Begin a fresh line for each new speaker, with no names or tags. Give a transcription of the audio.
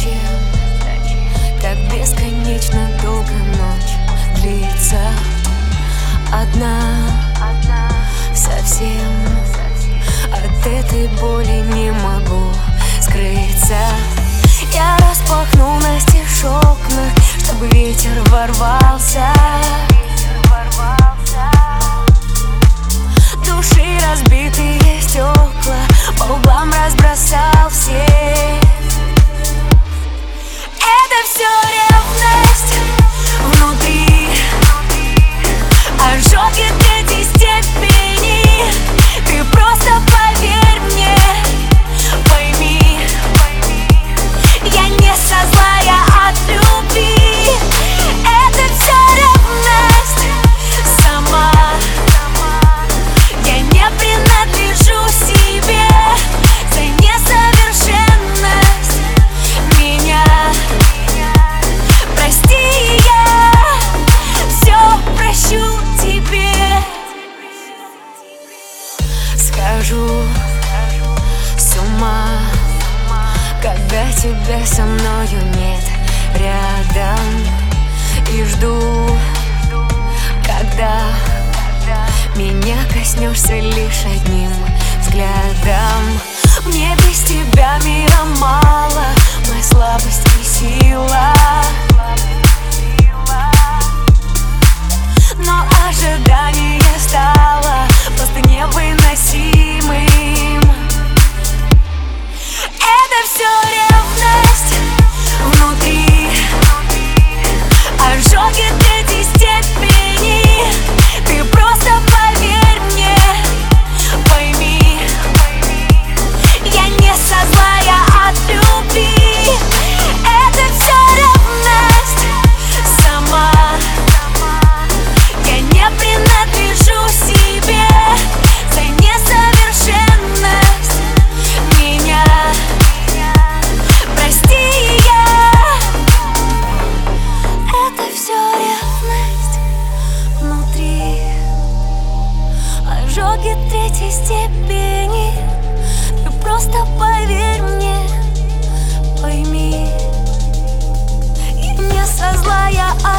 Зачем так бесконечно долго ночь длится? Одна совсем от этой боли не могу скрыться. Я распахнул настежь окна, чтобы ветер ворвался. Души разбитые стекла по углам разбросал все. Это все ревность внутри, ожоги третьей степени. Ты просто поверь мне, пойми, я не со зла, я от любви. Это все ревность сама. Я не принадлежу себе за несовершенность меня. Прости, я все прощу тебе. Схожу с ума, когда тебя со мною нет рядом, и жду, когда меня коснешься лишь одним взглядом. Мне без тебя мира мало, моя слабость и сила. Но ожидание стало просто невыносимым. Это все ревность внутри, ожоги третьей степени. Ты просто поверь мне, пойми, я не со зла, я от любви. Это все ревность сама. Я не принадлежу себе за несовершенность меня. Прости, я. Это все ревность внутри, ожоги третьей степени. Ты просто поверь мне, пойми, я не со зла, я